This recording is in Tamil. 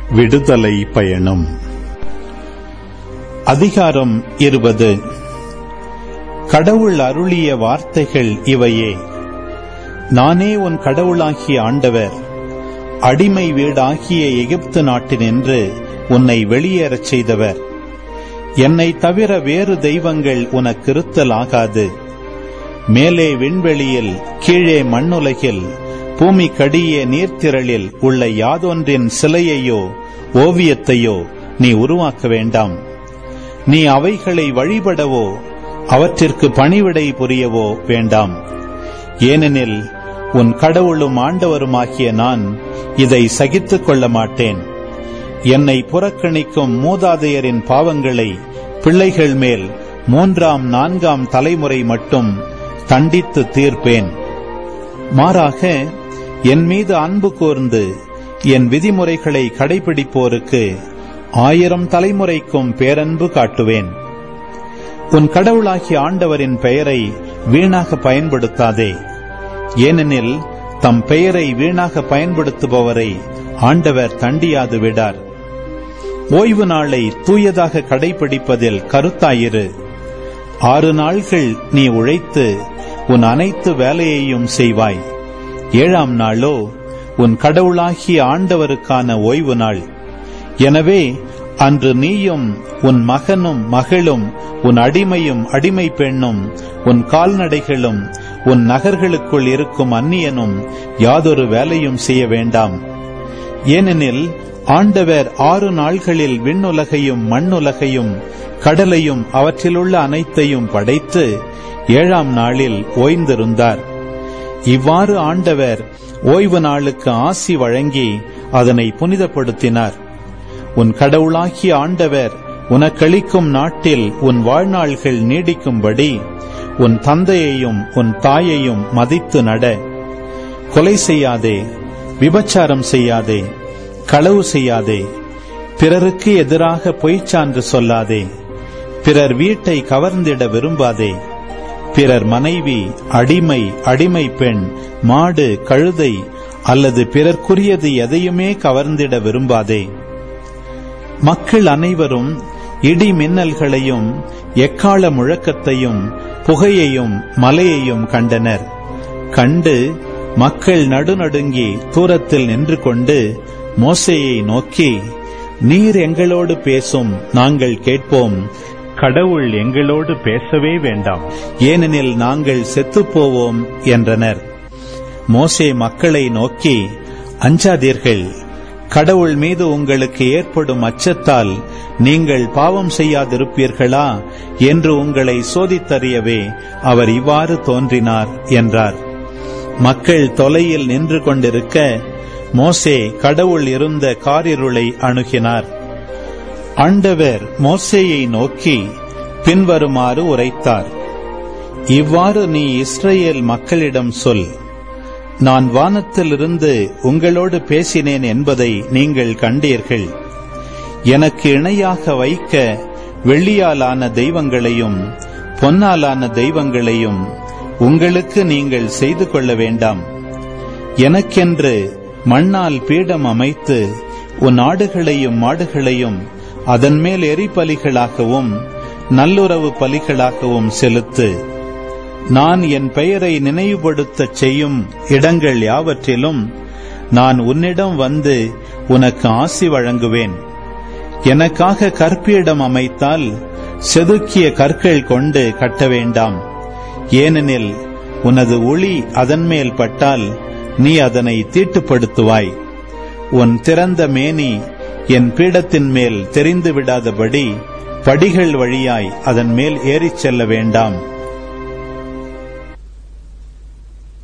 விடுதலை பயணம். அதிகாரம் 20. கடவுள் அருளிய வார்த்தைகள் இவையே. நானே உன் கடவுளாகிய ஆண்டவர். அடிமை வீடாகிய எகிப்து நாட்டினின்று உன்னை வெளியேறச் செய்தவர். என்னை தவிர வேறு தெய்வங்கள் உனக்கு இருத்தலாகாது. மேலே விண்வெளியில், கீழே மண்ணுலகில், பூமிக்கடியே நீர்த்திரளில் உள்ள யாதொன்றின் சிலையையோ ஓவியத்தையோ நீ உருவாக்க வேண்டாம். நீ அவைகளை வழிபடவோ அவற்றிற்கு பணிவிடை புரியவோ வேண்டாம். ஏனெனில் உன் கடவுளும் ஆண்டவருமாகிய நான் இதை சகித்துக் கொள்ள மாட்டேன். என்னை புறக்கணிக்கும் மூதாதையரின் பாவங்களை பிள்ளைகள் மேல் 3ஆம் 4ஆம் தலைமுறை மட்டும் தண்டித்து தீர்ப்பேன். மாறாக என் மீது அன்பு கூர்ந்து என் விதிமுறைகளை கடைபிடிப்போருக்கு 1000 தலைமுறைக்கும் பேரன்பு காட்டுவேன். உன் கடவுளாகிய ஆண்டவரின் பெயரை வீணாக பயன்படுத்தாதே. ஏனெனில் தம் பெயரை வீணாக பயன்படுத்துபவரை ஆண்டவர் தண்டியாது விடார். ஓய்வு நாளை தூயதாக கடைபிடிப்பதில் கருத்தாயிரு. 6 நாள்கள் நீ உழைத்து உன் அனைத்து வேலையையும் செய்வாய். 7ஆம் நாளோ உன் கடவுளாகிய ஆண்டவருக்கான ஓய்வு நாள். எனவே அன்று நீயும் உன் மகனும் மகளும் உன் அடிமையும் அடிமை பெண்ணும் உன் கால்நடைகளும் உன் நகர்களுக்குள் இருக்கும் அந்நியனும் யாதொரு வேலையும் செய்ய வேண்டாம். ஏனெனில் ஆண்டவர் 6 நாள்களில் விண்ணுலகையும் மண்ணுலகையும் கடலையும் அவற்றிலுள்ள அனைத்தையும் படைத்து 7ஆம் நாளில் ஓய்ந்திருந்தார். இவ்வாறு ஆண்டவர் ஓய்வு நாளுக்கு ஆசி வழங்கி அதனை புனிதப்படுத்தினார். உன் கடவுளாகிய ஆண்டவர் உனக்களிக்கும் நாட்டில் உன் வாழ்நாள்கள் நீடிக்கும்படி உன் தந்தையையும் உன் தாயையும் மதித்து நட. கொலை செய்யாதே, விபச்சாரம் செய்யாதே, களவு செய்யாதே, பிறருக்கு எதிராக பொய்ச்சான்று சொல்லாதே, பிறர் வீட்டை கவர்ந்திட விரும்பாதே, பிறர் மனைவி, அடிமை, அடிமை பெண், மாடு, கழுதை அல்லது பிறர்க்குரியது எதையுமே கவர்ந்திட விரும்பாதே. மக்கள் அனைவரும் இடி மின்னல்களையும் எக்காள முழக்கத்தையும் புகையையும் மலையையும் கண்டனர். கண்டு மக்கள் நடுநடுங்கி தூரத்தில் நின்று கொண்டு மோசேயை நோக்கி, நீர் எங்களோடு பேசும், நாங்கள் கேட்போம். கடவுள் எங்களோடு பேசவே வேண்டாம், ஏனெனில் நாங்கள் செத்துப்போவோம் என்றனர். மோசே மக்களை நோக்கி, அஞ்சாதீர்கள். கடவுள் மீது உங்களுக்கு ஏற்படும் அச்சத்தால் நீங்கள் பாவம் செய்யாதிருப்பீர்களா என்று உங்களை சோதித்தறியவே அவர் இவ்வாறு தோன்றினார் என்றார். மக்கள் தொலையில் நின்று கொண்டிருக்க மோசே கடவுள் இருந்த காரிருளை அணுகினார். ஆண்டவர் மோசேயை நோக்கி பின்வருமாறு உரைத்தார். இவ்வாறு நீ இஸ்ரவேல் மக்களிடம் சொல், நான் வானத்திலிருந்து உங்களோடு பேசினேன் என்பதை நீங்கள் கண்டீர்கள். எனக்கு இணையாக வைக்க வெள்ளியாலான தெய்வங்களையும் பொன்னாலான தெய்வங்களையும் உங்களுக்கு நீங்கள் செய்து கொள்ள வேண்டாம். எனக்கென்று மண்ணால் பீடம் அமைத்து உன் ஆடுகளையும் மாடுகளையும் அதன் மேல் எரிபலிகளாகவும் நல்லுறவு பலிகளாகவும் செலுத்து. நான் என் பெயரை நினைவுபடுத்தச் செய்யும் இடங்கள் யாவற்றிலும் நான் உன்னிடம் வந்து உனக்கு ஆசி வழங்குவேன். எனக்காக கற்பீடம் அமைத்தால் செதுக்கிய கற்கள் கொண்டு கட்ட வேண்டாம். ஏனெனில் உனது ஒளி அதன் மேல் பட்டால் நீ அதனை தீட்டுப்படுத்துவாய். உன் திறந்த மேனி என் பீடத்தின் மேல் தெரிந்து விடாதபடி படிகள் வழியாய் அதன் மேல் ஏறிச் செல்ல வேண்டாம்